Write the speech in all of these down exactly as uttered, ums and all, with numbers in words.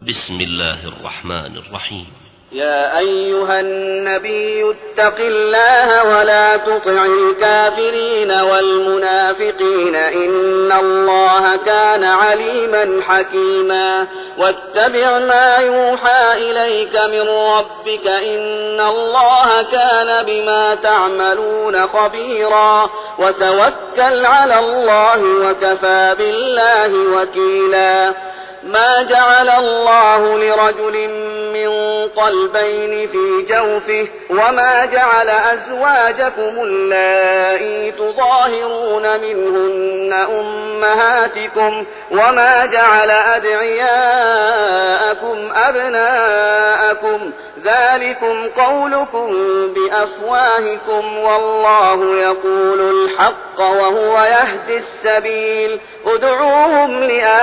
بسم الله الرحمن الرحيم. يا أيها النبي اتق الله ولا تطع الكافرين والمنافقين إن الله كان عليما حكيما واتبع ما يوحى إليك من ربك إن الله كان بما تعملون خبيرا وتوكل على الله وكفى بالله وكيلا. ما جعل الله لرجل من قلبين في جوفه وما جعل أزواجكم اللائي تظاهرون منهن أمهاتكم وما جعل أدعياءكم أبناءكم ذلكم قولكم بأفواهكم والله يقول الحق وهو يهدي السبيل. ادعوهم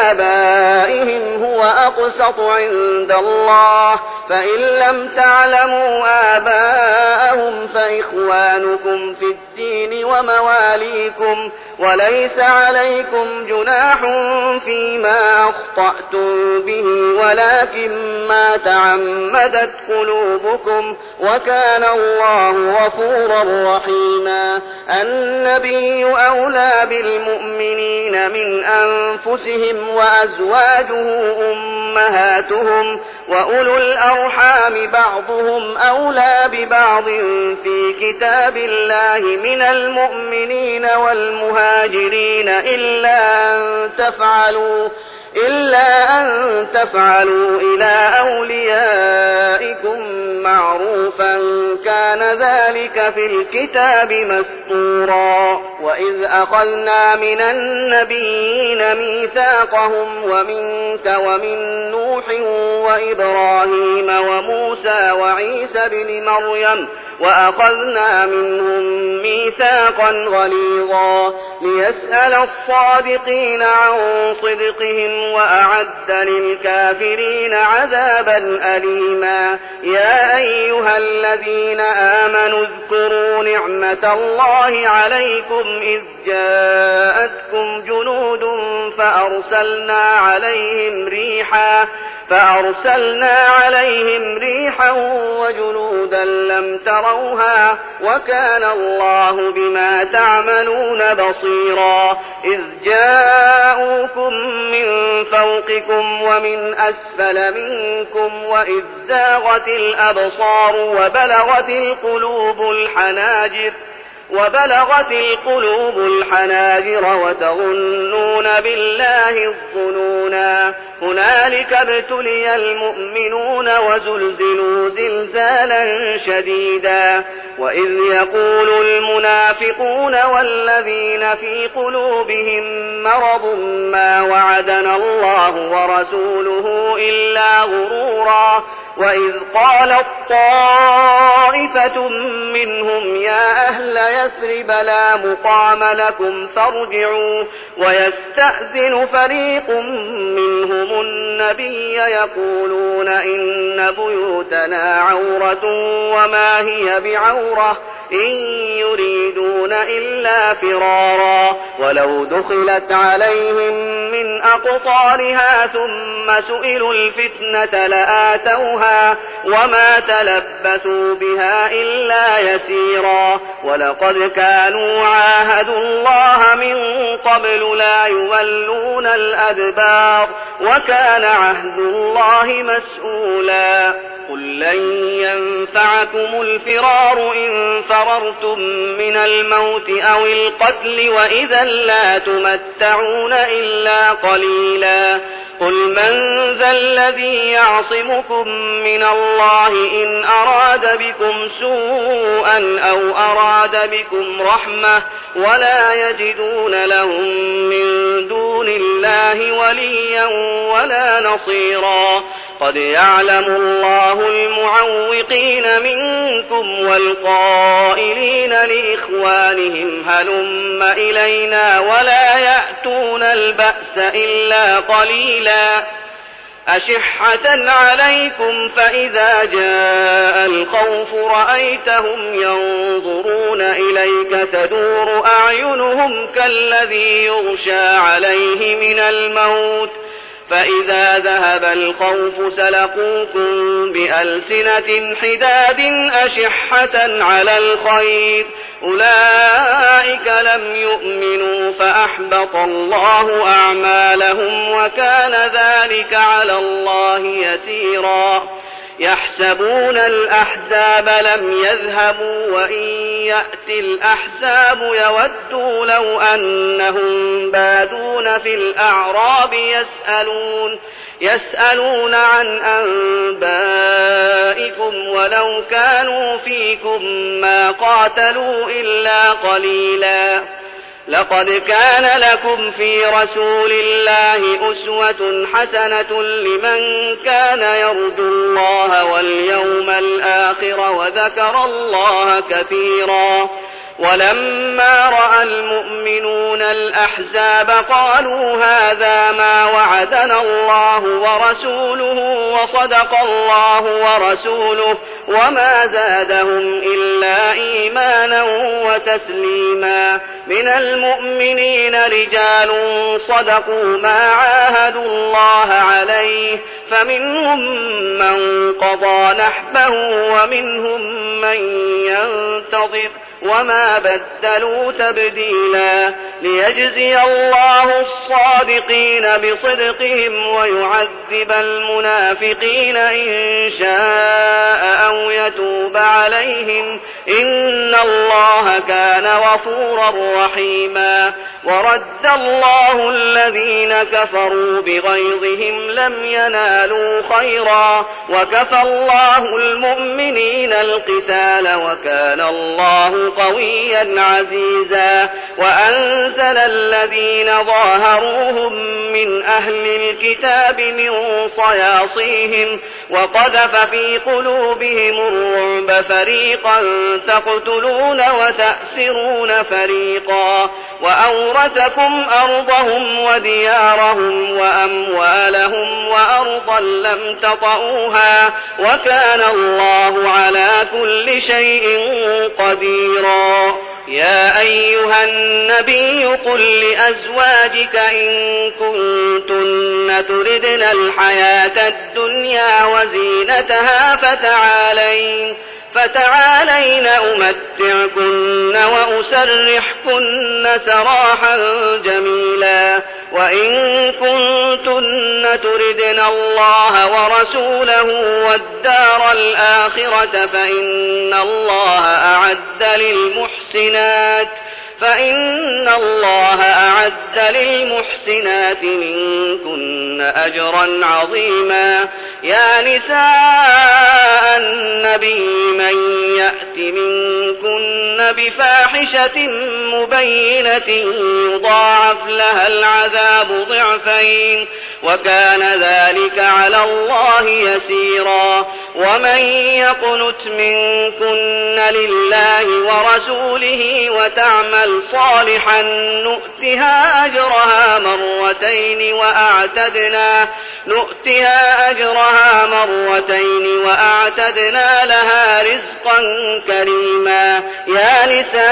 لآبائهم هو أقسط عند الله فإن لم تعلموا آباءهم فإخوانكم في الدين ومواليكم وليس عليكم جناح فيما أخطأتم به ولكن ما تعمدت قلوبكم وكان الله غفورا رحيما. النبي أولى بالمؤمنين من أنفسهم وأزواجه أمهاتهم وأولو الأرحام بعضهم أولى ببعض في كتاب الله من المؤمنين والمهاجرين إلا أن تفعلوا إلا أن تفعلوا إلى أوليائكم معروفا كان ذلك في الكتاب مسطورا. وإذ أخذنا من النبيين ميثاقهم ومنك ومن نوح وإبراهيم وموسى وعيسى بن مريم وأخذنا منهم ميثاقا غليظا ليسأل الصادقين عن صدقهم وأعد للكافرين عذابا أليما. يا أيها الذين آمنوا اذكروا نعمة الله عليكم إذ جاءتكم جنود فأرسلنا عليهم ريحا فأرسلنا عليهم ريحا وجنودا لم تروها وكان الله بما تعملون بصيرا. إذ جاءوكم من فوقكم ومن أسفل منكم وإذ زاغت الأبصار وبلغت القلوب الحناجر وبلغت القلوب الحناجر وتظنون بالله الظنونا. هنالك ابتلي المؤمنون وزلزلوا زلزالا شديدا. وإذ يقول المنافقون والذين في قلوبهم مرض ما وعدنا الله ورسوله إلا غرورا. وإذ قالت طائفة منهم يا أهل يثرب لا مقام لكم فارجعوا ويستأذن فريق منهم النبي يقولون إن بيوتنا عورة وما هي بعورة إن يريدون إلا فرارا. ولو دخلت عليهم من أقطارها ثم سئلوا الفتنة لآتوها وما تلبثوا بها إلا يسيرا. ولقد كانوا عاهدوا الله من قبل لا يولون الأدبار وكان عهد الله مسؤولا. قل لن ينفعكم الفرار إن فررتم من الموت أو القتل وإذا لا تمتعون إلا قليلا. قل من ذا الذي يعصمكم من الله إن أراد بكم سوءا أو أراد بكم رحمة ولا يجدون لهم من دون الله وليا ولا نصيرا. قد يعلم الله المعوقين منكم والقائلين لإخوانهم هلم إلينا ولا يأتون البأس إلا قليلا. أشحة عليكم فإذا جاء الخوف رأيتهم ينظرون إليك تدور أعينهم كالذي يغشى عليه من الموت فإذا ذهب الخوف سلقوكم بألسنة حداد أشحة على الخير أولئك لم يؤمنوا فأحبط الله أعمالهم وكان ذلك على الله يسيرا يحسبون الأحزاب لم يذهبوا وإن يأتي الأحزاب يودوا لو أنهم بادون في الأعراب يسألون يسألون عن أنبائكم ولو كانوا فيكم ما قاتلوا إلا قليلا لقد كان لكم في رسول الله أسوة حسنة لمن كان يرجو الله واليوم الآخر وذكر الله كثيرا ولما رأى المؤمنون الأحزاب قالوا هذا ما وعدنا الله ورسوله وصدق الله ورسوله وما زادهم إلا إيمانا وتسليما من المؤمنين رجال صدقوا ما عاهدوا الله عليه فمنهم من قضى نحبه ومنهم من ينتظر وما بدلوا تبديلا ليجزي الله الصادقين بصدقهم ويعذب المنافقين إن شاء أو يتوب عليهم إن الله كان غفورا رحيما ورد الله الذين كفروا بغيظهم لم ينالوا خيرا وكفى الله المؤمنين القتال وكان الله قويا عزيزا وأنزل الذين ظاهروهم من أهل الكتاب من صياصيهم وقذف في قلوبهم الرعب فريقا تقتلون وتأسرون فريقا وأورثكم أرضهم وديارهم وأموالهم وأرضا لم تطئوها وكان الله على كل شيء قديرا يا أيها النبي قل لأزواجك إن كنتن تردن الحياة الدنيا وزينتها فتعالين فتعالين أمتعكن وأسرحكن سراحا جميلا وإن كنتن تردن الله ورسوله والدار الآخرة فإن الله أعد للمحسنات فإن الله أعد للمحسنات منكن أجرا عظيما يا نساء النبي من يأت منكن بفاحشة مبينة يضاعف لها العذاب ضعفين وكان ذلك على الله يسيرا ومن يقنت منكن لله ورسوله وتعمل صالحا نؤتها أجرها مرتين وأعتدنا نؤتها أجرها مرتين وأعتدنا لها رزقا كريما يا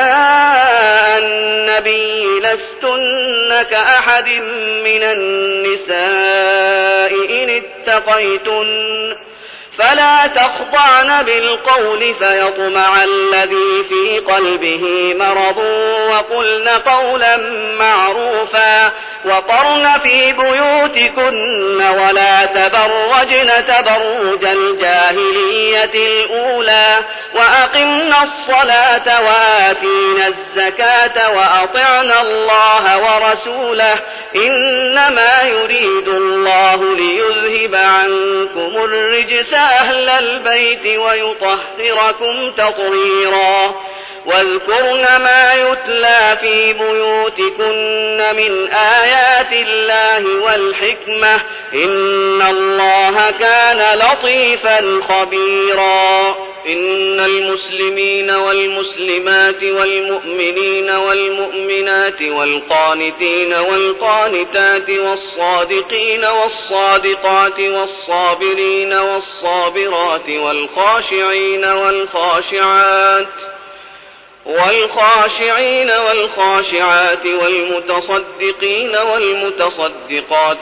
نساء النبي لستن كأحد من النساء إن اتقيتن فلا تخضعن بالقول فيطمع الذي في قلبه مرض وقلن قولا معروفا وقرن في بيوتكن ولا تبرجن تبرج الجاهلية الأولى وأقمنا الصلاة وآتينا الزكاة وأطعنا الله ورسوله إنما يريد الله ليذهب عنكم الرجس أهل البيت ويطهركم تطهيرا واذكرن ما يتلى في بيوتكن من آيات الله والحكمة إن الله كان لطيفا خبيرا إن المسلمين والمسلمات والمؤمنين والمؤمنات والقانتين والقانتات والصادقين والصادقات والصابرين والصابرات والخاشعين والخاشعات والخاشعين والخاشعات والمتصدقين والمتصدقات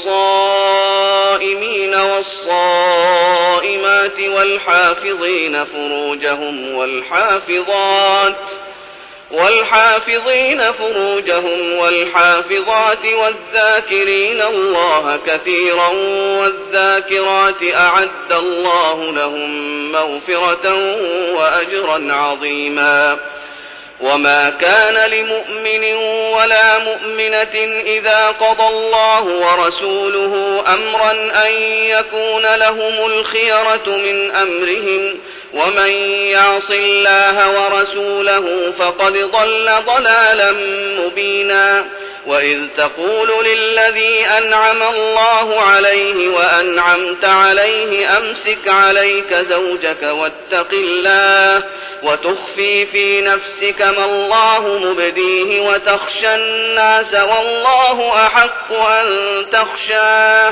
والصائمين والصائمات والحافظين فروجهم والحافظات والحافظين فروجهم والحافظات والذاكرين الله كثيرا والذاكرات أعد الله لهم مغفرة وأجرا عظيما. وما كان لمؤمن ولا مؤمنة إذا قضى الله ورسوله أمرا أن يكون لهم الخيرة من أمرهم ومن يعص الله ورسوله فقد ضل ضلالا مبينا. وإذ تقول للذي أنعم الله عليه وأنعمت عليه أمسك عليك زوجك واتق الله وتخفي في نفسك ما الله مبديه وتخشى الناس والله أحق أن تخشاه.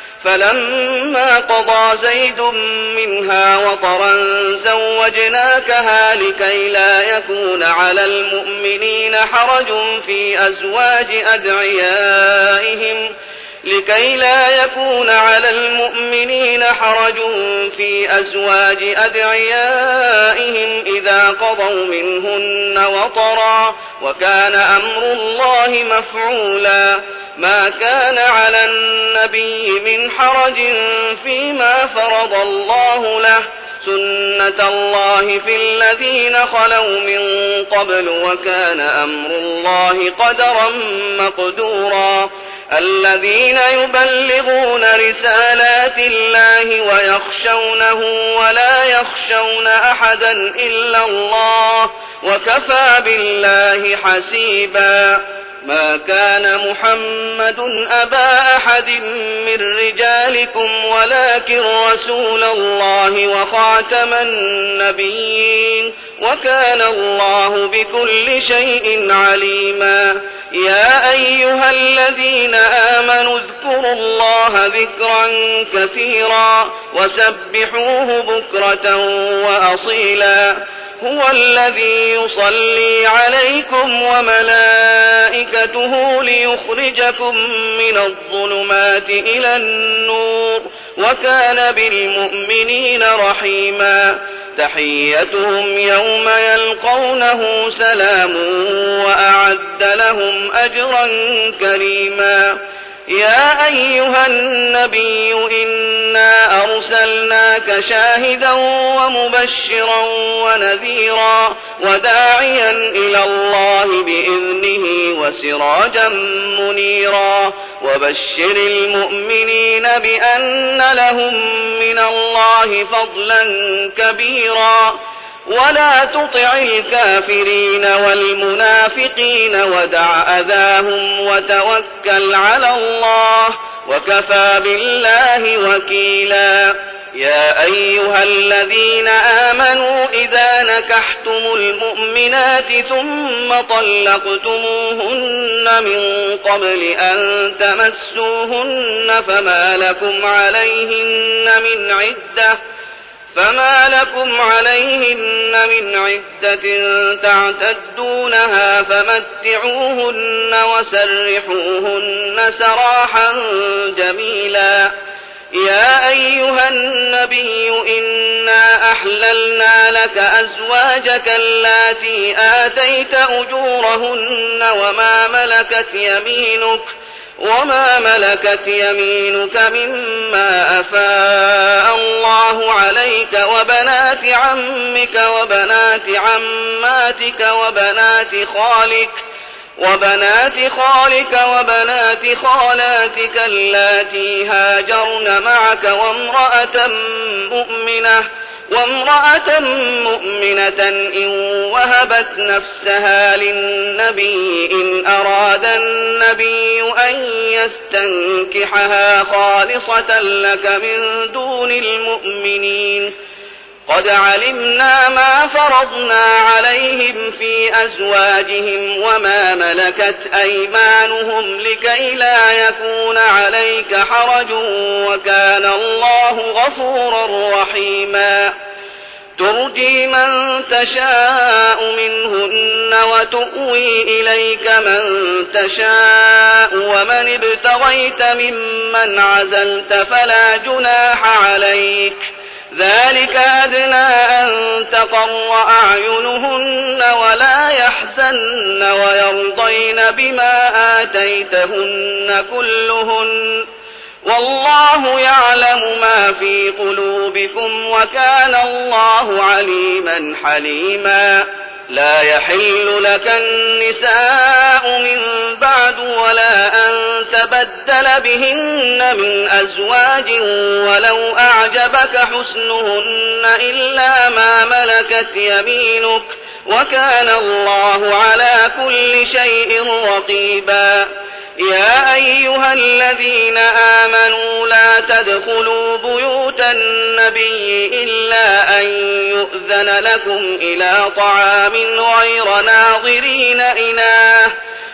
فلما قضى زيد منها وطرا زوجناكها لكي لا يكون على المؤمنين حرج في أزواج أدعيائهم لكي لا يكون على المؤمنين حرج في أزواج أدعيائهم إذا قضوا منهن وطرا وكان أمر الله مفعولا. ما كان على النبي من حرج فيما فرض الله له سنة الله في الذين خلوا من قبل وكان أمر الله قدرا مقدورا. الذين يبلغون رسالات الله ويخشونه ولا يخشون أحدا إلا الله وكفى بالله حسيبا. ما كان محمد أبا أحد من رجالكم ولكن رسول الله وخاتم النبيين وكان الله بكل شيء عليما. يا أيها الذين آمنوا اذكروا الله ذكرا كثيرا وسبحوه بكرة وأصيلا. هو الذي يصلي عليكم وملائكته ليخرجكم من الظلمات إلى النور وكان بالمؤمنين رحيما. تحيتهم يوم يلقونه سلام وأعد لهم أجرا كريما. يا أيها النبي إنا أرسلناك شاهدا ومبشرا ونذيرا وداعيا إلى الله بإذنه وسراجا منيرا. وبشر المؤمنين بأن لهم من الله فضلا كبيرا. ولا تطع الكافرين والمنافقين ودع أذاهم وتوكل على الله وكفى بالله وكيلا. يا أيها الذين آمنوا إذا نكحتم المؤمنات ثم طلقتموهن من قبل أن تمسوهن فما لكم عليهن من عدة فما لكم عليهن من عدة تعتدونها فمتعوهن وسرحوهن سراحا جميلا. يا أيها النبي إنا أحللنا لك أزواجك اللاتي آتيت أجورهن وما ملكت يمينك وما ملكت يمينك مما أفاء الله عليك وبنات عمك وبنات عماتك وبنات خالك وبنات خالك وبنات خالاتك اللاتي هاجرن معك وامرأة مؤمنة وامرأة مؤمنة إن وهبت نفسها للنبي إن أراد النبي أن يستنكحها خالصة لك من دون المؤمنين. قد علمنا ما فرضنا عليهم في أزواجهم وما ملكت أيمانهم لكي لا يكون عليك حرج وكان الله غفورا رحيما. ترجي من تشاء منهن وتؤوي إليك من تشاء ومن ابتغيت ممن عزلت فلا جناح عليك ذلك أدنى أن تقر أعينهن ولا يحزن ويرضين بما آتيتهن كلهن والله يعلم ما في قلوبكم وكان الله عليما حليما لا يحل لك النساء من بعد ولا أن تبدل بهن من أزواج ولو أعجبك حسنهن إلا ما ملكت يمينك وكان الله على كل شيء رقيبا يا أيها الذين آمنوا لا تدخلوا بيوت النبي إلا أن يؤذن لكم إلى طعام غير ناظرين إناه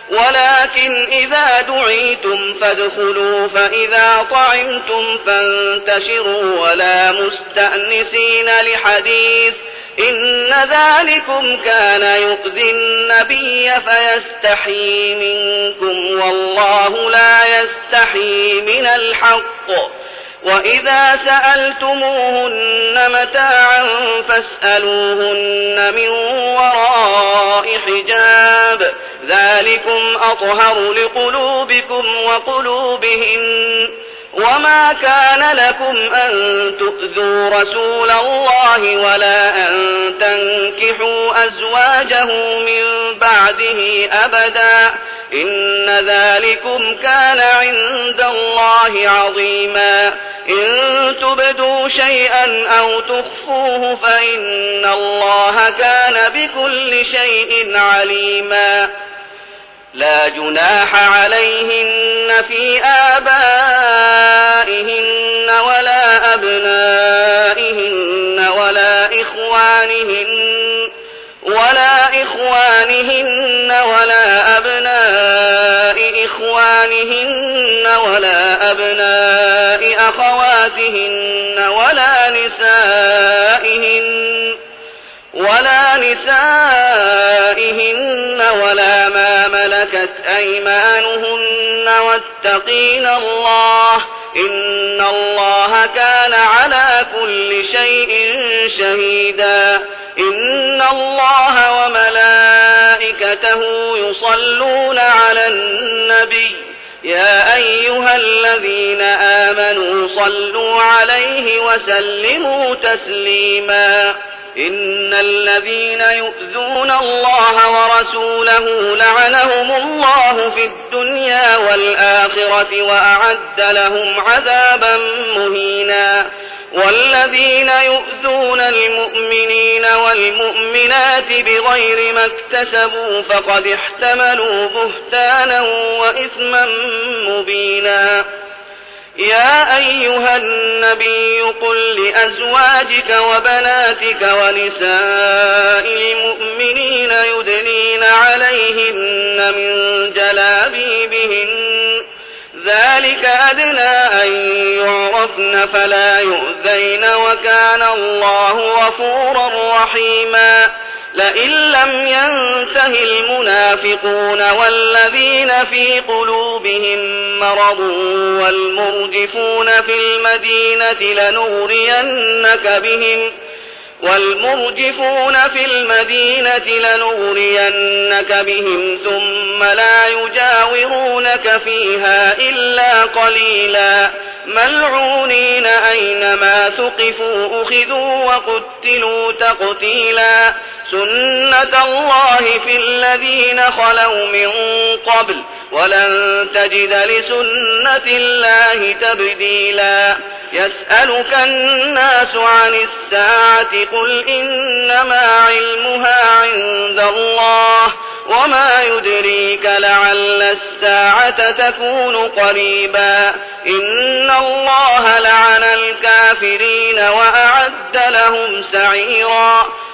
ولكن إذا دعيتم فادخلوا فإذا طعمتم فانتشروا ولا مستأنسين لحديث إن ذلكم كان يؤذي النبي فيستحيي منكم والله لا يستحيي من الحق وإذا سألتموهن متاعا فاسألوهن من وراء حجاب ذلكم أطهر لقلوبكم وقلوبهن وما كان لكم أن تؤذوا رسول الله ولا أن تنكحوا أزواجه من بعده أبدا إن ذلكم كان عند الله عظيما إن تبدوا شيئا أو تخفوه فإن الله كان بكل شيء عليما لا جناح عليهن في آبائهن ولا أبنائهن ولا إخوانهن ولا إخوانهن ولا أبناء إخوانهن ولا أبناء أخواتهن ولا نسائهن ولا نسائهن ولا ما ملكت أيمانهن واتقين الله إن الله كان على كل شيء شهيدا إن الله وملائكته يصلون على النبي يا أيها الذين آمنوا صلوا عليه وسلموا تسليما إن الذين يؤذون الله ورسوله لعنهم الله في الدنيا والآخرة وأعد لهم عذابا مهينا والذين يؤذون المؤمنين والمؤمنات بغير ما اكتسبوا فقد احتملوا بهتانا وإثما مبينا يا أيها النبي قل لأزواجك وبناتك ونساء المؤمنين يدنين عليهن من جلابيبهن ذلك أدنى أن يعرفن فلا يؤذين وكان الله غفورا رحيما لئن لم ينته المنافقون والذين في قلوبهم مرض والمرجفون في المدينة لنغرينك بهم والمرجفون في المدينة لنغرينك بهم ثم لا يجاورونك فيها إلا قليلا ملعونين أينما ثقفوا أخذوا وقتلوا تقتيلا سنة الله في الذين خلوا من قبل ولن تجد لسنة الله تبديلا يسألك الناس عن الساعة قل إنما علمها عند الله وما يدريك لعل الساعة تكون قريبا إن الله لعن الكافرين وأعد لهم سعيرا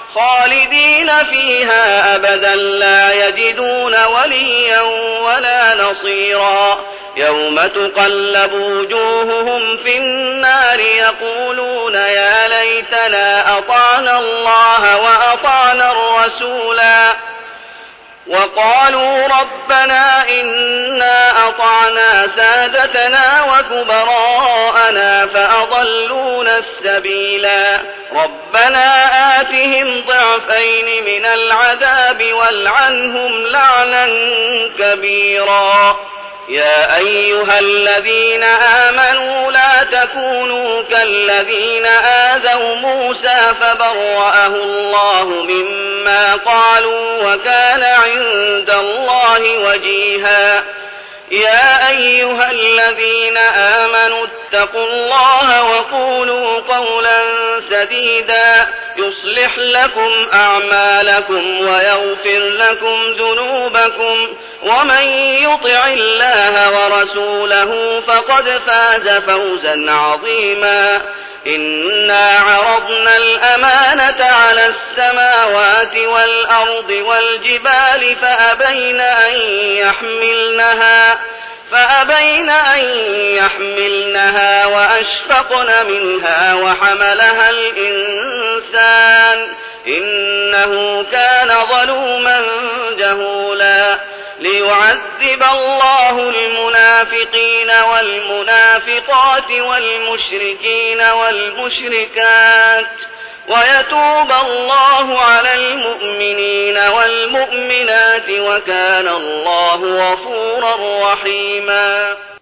خالدين فيها أبدا لا يجدون وليا ولا نصيرا يوم تقلب وجوههم في النار يقولون يا ليتنا أطعنا الله وأطعنا الرسولا وقالوا ربنا إنا أطعنا سادتنا وكبراءنا فأضلونا السبيلا ربنا آتهم ضعفين من العذاب والعنهم لعنا كبيرا يا أيها الذين آمنوا لا تكونوا كالذين آذوا موسى فبرأه الله مما قالوا وكان عند الله وجيها يا أيها الذين آمنوا اتقوا الله وقولوا قولا سديدا يصلح لكم أعمالكم ويغفر لكم ذنوبكم ومن يطع الله ورسوله فقد فاز فوزا عظيما إنا عرضنا الأمانة على السماوات والأرض والجبال فأبين أن يحملنها فأبين أن يحملنها وأشفقن منها وحملها الإنسان إنه كان ظلوما جهولا ليعذب الله المنافقين والمنافقات والمشركين والمشركات ويتوب الله على المؤمنين والمؤمنات وكان الله غفورا رحيما.